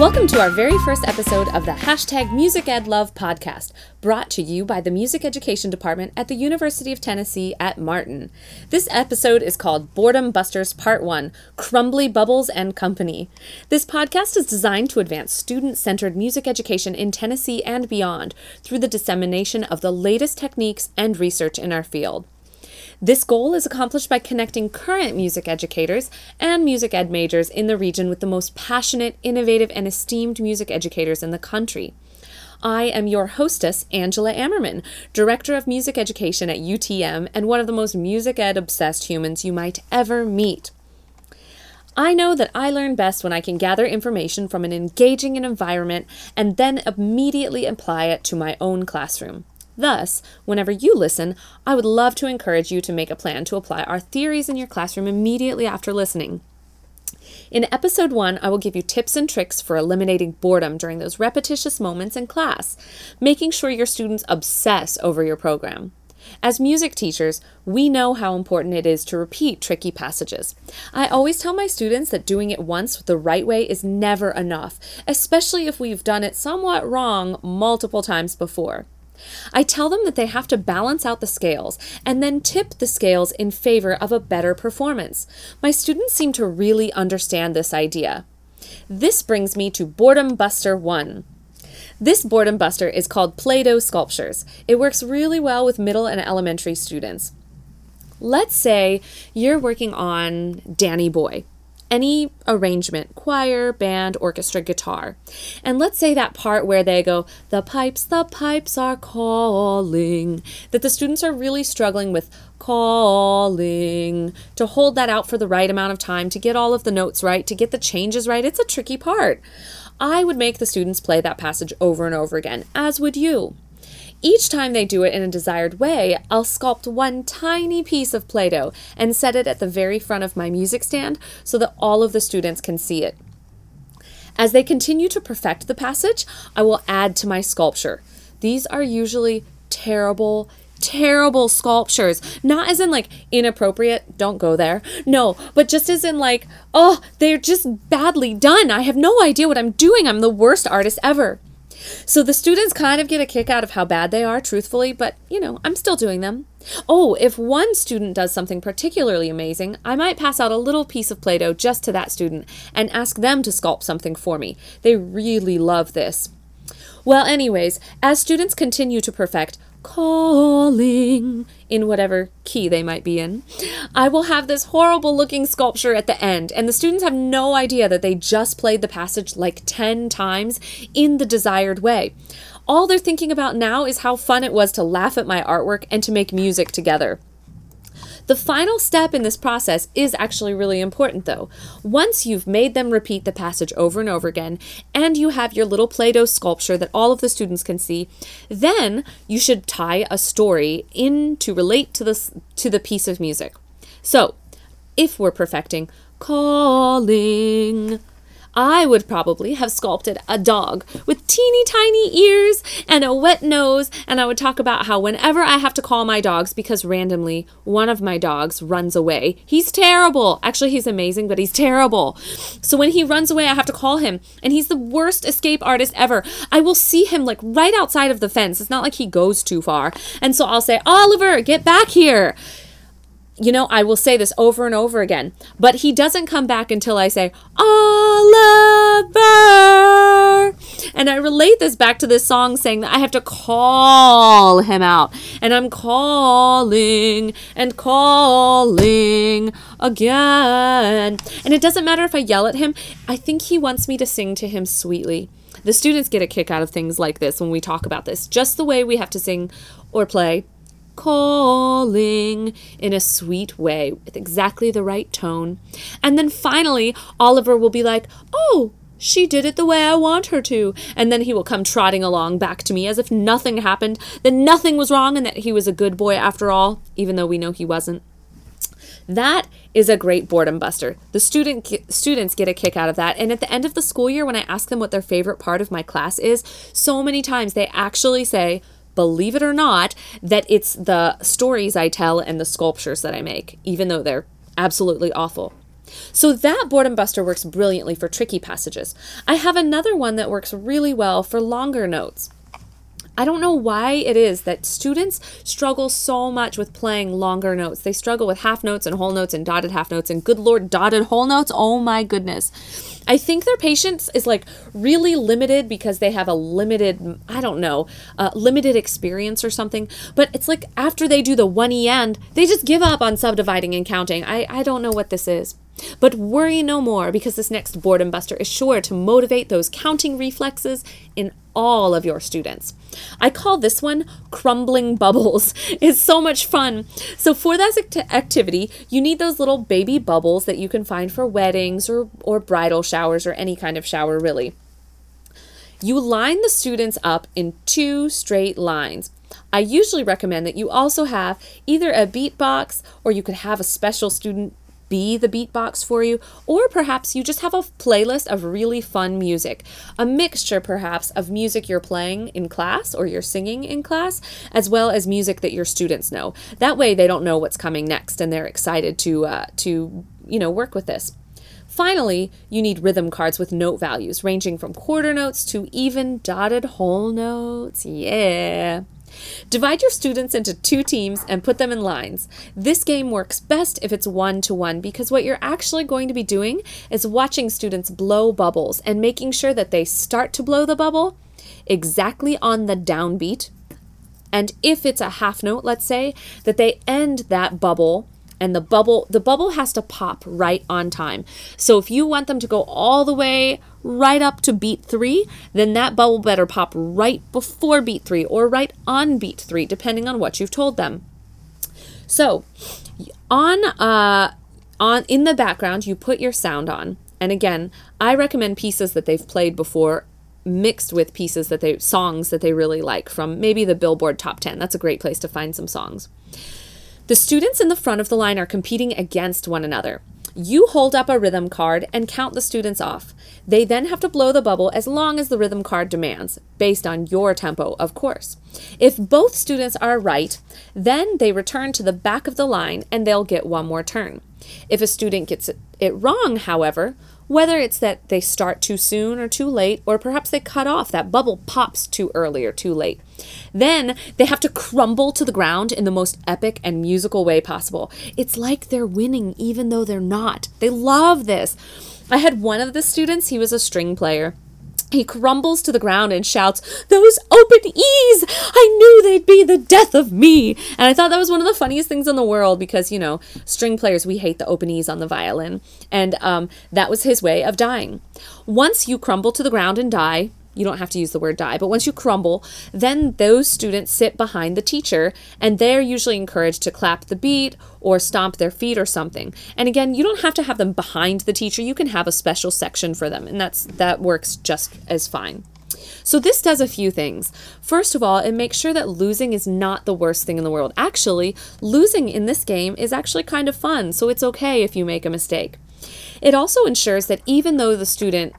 Welcome to our very first episode of the #MusicEdLove podcast, brought to you by the Music Education Department at the University of Tennessee at Martin. This episode is called Boredom Busters Part 1, Crumbly Bubbles and Company. This podcast is designed to advance student-centered music education in Tennessee and beyond through the dissemination of the latest techniques and research in our field. This goal is accomplished by connecting current music educators and music ed majors in the region with the most passionate, innovative, and esteemed music educators in the country. I am your hostess, Angela Ammerman, Director of Music Education at UTM and one of the most music ed-obsessed humans you might ever meet. I know that I learn best when I can gather information from an engaging environment and then immediately apply it to my own classroom. Thus, whenever you listen, I would love to encourage you to make a plan to apply our theories in your classroom immediately after listening. In episode 1, I will give you tips and tricks for eliminating boredom during those repetitious moments in class, making sure your students obsess over your program. As music teachers, we know how important it is to repeat tricky passages. I always tell my students that doing it once the right way is never enough, especially if we've done it somewhat wrong multiple times before. I tell them that they have to balance out the scales and then tip the scales in favor of a better performance. My students seem to really understand this idea. This brings me to Boredom Buster 1. This Boredom Buster is called Play-Doh Sculptures. It works really well with middle and elementary students. Let's say you're working on Danny Boy. Any arrangement, choir, band, orchestra, guitar. And let's say that part where they go, the pipes are calling, that the students are really struggling with calling, to hold that out for the right amount of time, to get all of the notes right, to get the changes right. It's a tricky part. I would make the students play that passage over and over again, as would you. Each time they do it in a desired way, I'll sculpt one tiny piece of Play-Doh and set it at the very front of my music stand so that all of the students can see it. As they continue to perfect the passage, I will add to my sculpture. These are usually terrible sculptures. Not as in like inappropriate, don't go there. No, but just as in like, oh, they're just badly done. I have no idea what I'm doing. I'm the worst artist ever. So the students kind of get a kick out of how bad they are, truthfully, but, I'm still doing them. Oh, if one student does something particularly amazing, I might pass out a little piece of Play-Doh just to that student and ask them to sculpt something for me. They really love this. Well, anyways, as students continue to perfect calling in whatever key they might be in, I will have this horrible looking sculpture at the end, and the students have no idea that they just played the passage like 10 times in the desired way. All they're thinking about now is how fun it was to laugh at my artwork and to make music together. The final step in this process is actually really important, though. Once you've made them repeat the passage over and over again, and you have your little Play-Doh sculpture that all of the students can see, then you should tie a story in to relate to the piece of music. So, if we're perfecting calling, I would probably have sculpted a dog with teeny tiny ears and a wet nose, and I would talk about how whenever I have to call my dogs, because randomly one of my dogs runs away, he's terrible. Actually, he's amazing, but he's terrible. So when he runs away, I have to call him, and he's the worst escape artist ever. I will see him like right outside of the fence. It's not like he goes too far. And so I'll say, Oliver, get back here. I will say this over and over again, but he doesn't come back until I say, Oliver! And I relate this back to this song saying that I have to call him out. And I'm calling and calling again. And it doesn't matter if I yell at him. I think he wants me to sing to him sweetly. The students get a kick out of things like this when we talk about this. Just the way we have to sing or play calling in a sweet way with exactly the right tone. And then finally, Oliver will be like, oh, she did it the way I want her to. And then he will come trotting along back to me as if nothing happened, that nothing was wrong, and that he was a good boy after all, even though we know he wasn't. That is a great boredom buster. The students get a kick out of that. And at the end of the school year, when I ask them what their favorite part of my class is, so many times they actually say, believe it or not, that it's the stories I tell and the sculptures that I make, even though they're absolutely awful. So that boredom buster works brilliantly for tricky passages. I have another one that works really well for longer notes. I don't know why it is that students struggle so much with playing longer notes. They struggle with half notes and whole notes and dotted half notes and good Lord, dotted whole notes. Oh my goodness. I think their patience is like really limited because they have a limited, limited experience or something. But it's like after they do the 1E end, they just give up on subdividing and counting. I don't know what this is. But worry no more, because this next boredom buster is sure to motivate those counting reflexes in all of your students. I call this one Crumbling Bubbles. It's so much fun. So for that activity, you need those little baby bubbles that you can find for weddings or bridal showers or any kind of shower, really. You line the students up in 2 straight lines. I usually recommend that you also have either a beatbox, or you could have a special student be the beatbox for you, or perhaps you just have a playlist of really fun music, a mixture perhaps of music you're playing in class or you're singing in class, as well as music that your students know. That way they don't know what's coming next and they're excited to work with this. Finally, you need rhythm cards with note values ranging from quarter notes to even dotted whole notes. Yeah. Divide your students into 2 teams and put them in lines. This game works best if it's 1-to-1, because what you're actually going to be doing is watching students blow bubbles and making sure that they start to blow the bubble exactly on the downbeat. And if it's a half note, let's say, that they end that bubble, and the bubble has to pop right on time. So if you want them to go all the way right up to beat 3, then that bubble better pop right before beat 3 or right on beat 3, depending on what you've told them. So in the background, you put your sound on. And again, I recommend pieces that they've played before mixed with songs that they really like from maybe the Billboard Top 10. That's a great place to find some songs. The students in the front of the line are competing against one another. You hold up a rhythm card and count the students off. They then have to blow the bubble as long as the rhythm card demands, based on your tempo, of course. If both students are right, then they return to the back of the line and they'll get one more turn. If a student gets it wrong, however, whether it's that they start too soon or too late, or perhaps they cut off, that bubble pops too early or too late, then they have to crumble to the ground in the most epic and musical way possible. It's like they're winning even though they're not. They love this. I had one of the students, he was a string player. He crumbles to the ground and shouts, "Those open E's! I knew they'd be the death of me!" And I thought that was one of the funniest things in the world because, string players, we hate the open E's on the violin. And that was his way of dying. Once you crumble to the ground and die, you don't have to use the word die, but once you crumble, then those students sit behind the teacher, and they're usually encouraged to clap the beat or stomp their feet or something. And again, you don't have to have them behind the teacher. You can have a special section for them, and that works just as fine. So this does a few things. First of all, it makes sure that losing is not the worst thing in the world. Actually, losing in this game is actually kind of fun, so it's okay if you make a mistake. It also ensures that even though the student,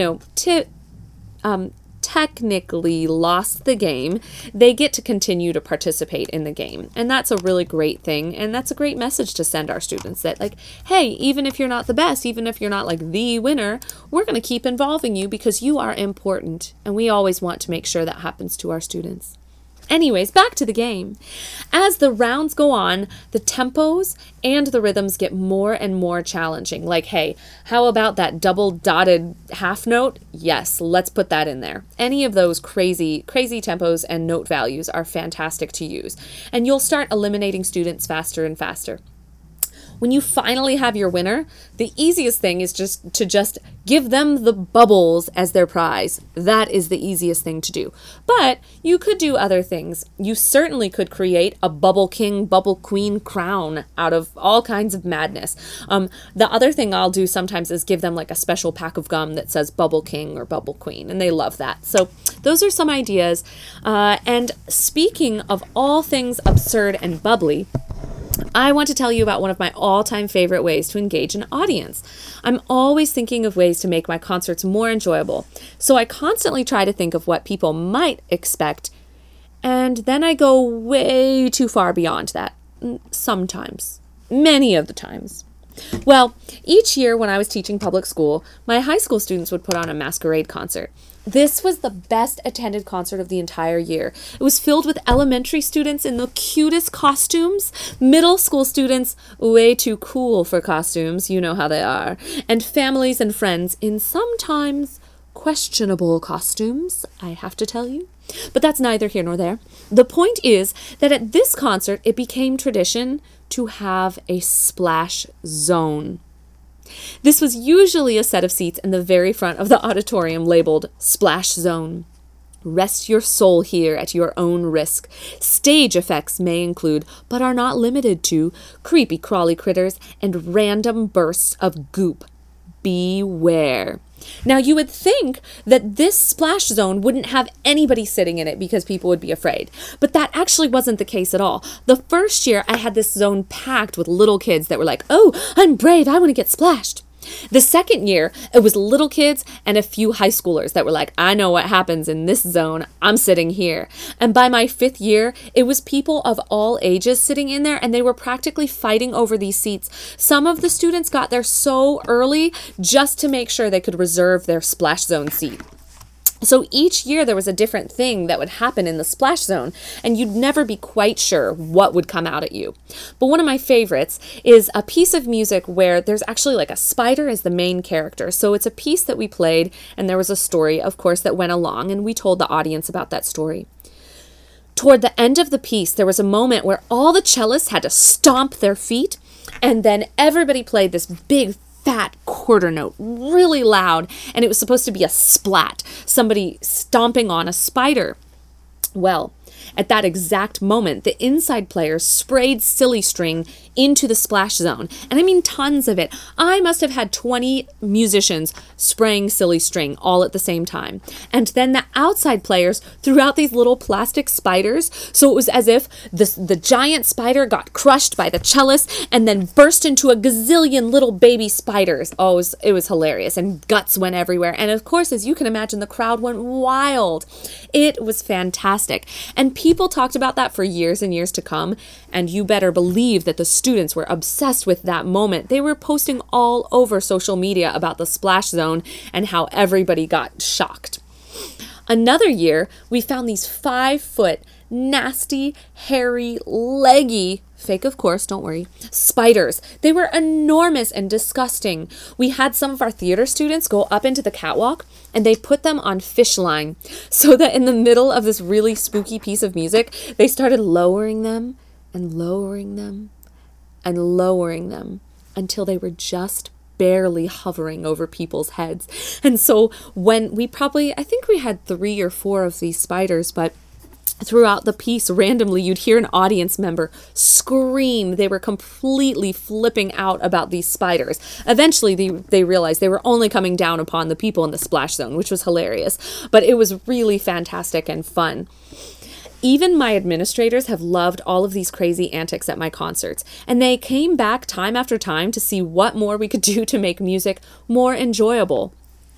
technically lost the game, they get to continue to participate in the game. And that's a really great thing. And that's a great message to send our students that, hey, even if you're not the best, even if you're not the winner, we're going to keep involving you because you are important. And we always want to make sure that happens to our students. Anyways, back to the game. As the rounds go on, the tempos and the rhythms get more and more challenging. Hey, how about that double dotted half note? Yes, let's put that in there. Any of those crazy tempos and note values are fantastic to use. And you'll start eliminating students faster and faster. When you finally have your winner, the easiest thing is just to give them the bubbles as their prize. That is the easiest thing to do. But you could do other things. You certainly could create a Bubble King, Bubble Queen crown out of all kinds of madness. The other thing I'll do sometimes is give them a special pack of gum that says Bubble King or Bubble Queen, and they love that. So those are some ideas. And speaking of all things absurd and bubbly, I want to tell you about one of my all-time favorite ways to engage an audience. I'm always thinking of ways to make my concerts more enjoyable, so I constantly try to think of what people might expect, and then I go way too far beyond that. Sometimes. Many of the times. Well, each year when I was teaching public school, my high school students would put on a masquerade concert. This was the best attended concert of the entire year. It was filled with elementary students in the cutest costumes, middle school students way too cool for costumes, you know how they are, and families and friends in sometimes questionable costumes, I have to tell you. But that's neither here nor there. The point is that at this concert, it became tradition to have a splash zone. This was usually a set of seats in the very front of the auditorium labeled Splash Zone. Rest your soul here at your own risk. Stage effects may include, but are not limited to, creepy crawly critters and random bursts of goop. Beware. Now, you would think that this splash zone wouldn't have anybody sitting in it because people would be afraid, but that actually wasn't the case at all. The first year, I had this zone packed with little kids that were like, "Oh, I'm brave, I want to get splashed." The second year, it was little kids and a few high schoolers that were like, "I know what happens in this zone. I'm sitting here." And by my 5th year, it was people of all ages sitting in there, and they were practically fighting over these seats. Some of the students got there so early just to make sure they could reserve their splash zone seat. So each year there was a different thing that would happen in the splash zone, and you'd never be quite sure what would come out at you. But one of my favorites is a piece of music where there's actually like a spider as the main character. So it's a piece that we played, and there was a story, of course, that went along, and we told the audience about that story. Toward the end of the piece, there was a moment where all the cellists had to stomp their feet, and then everybody played this big fat quarter note, really loud, and it was supposed to be a splat, somebody stomping on a spider. Well, at that exact moment, the inside players sprayed silly string into the splash zone. And I mean tons of it. I must have had 20 musicians spraying silly string all at the same time. And then the outside players threw out these little plastic spiders. So it was as if the giant spider got crushed by the cellist and then burst into a gazillion little baby spiders. Oh, it was hilarious. And guts went everywhere. And of course, as you can imagine, the crowd went wild. It was fantastic. And people talked about that for years and years to come, and you better believe that the students were obsessed with that moment. They were posting all over social media about the splash zone and how everybody got shocked. Another year, we found these 5-foot, nasty, hairy, leggy, fake of course, don't worry, spiders. They were enormous and disgusting. We had some of our theater students go up into the catwalk and they put them on fish line so that in the middle of this really spooky piece of music, they started lowering them and lowering them and lowering them until they were just barely hovering over people's heads. And so when I think we had 3 or 4 of these spiders, but throughout the piece, randomly, you'd hear an audience member scream. They were completely flipping out about these spiders. Eventually, they realized they were only coming down upon the people in the splash zone, which was hilarious. But it was really fantastic and fun. Even my administrators have loved all of these crazy antics at my concerts, and they came back time after time to see what more we could do to make music more enjoyable.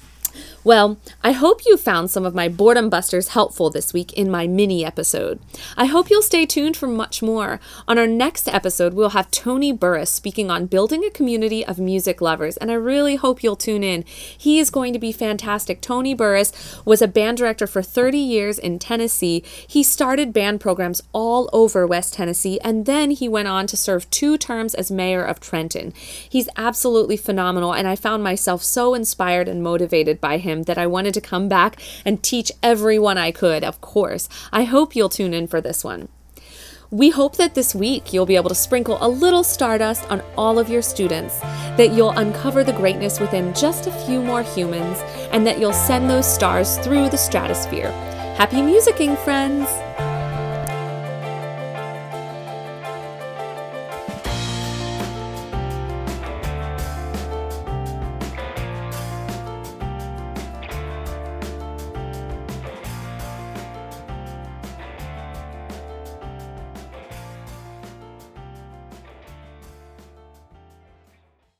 Well, I hope you found some of my boredom busters helpful this week in my mini episode. I hope you'll stay tuned for much more. On our next episode, we'll have Tony Burris speaking on building a community of music lovers, and I really hope you'll tune in. He is going to be fantastic. Tony Burris was a band director for 30 years in Tennessee. He started band programs all over West Tennessee, and then he went on to serve 2 terms as mayor of Trenton. He's absolutely phenomenal, and I found myself so inspired and motivated by him that I wanted to come back and teach everyone I could, of course. I hope you'll tune in for this one. We hope that this week you'll be able to sprinkle a little stardust on all of your students, that you'll uncover the greatness within just a few more humans, and that you'll send those stars through the stratosphere. Happy musicking, friends!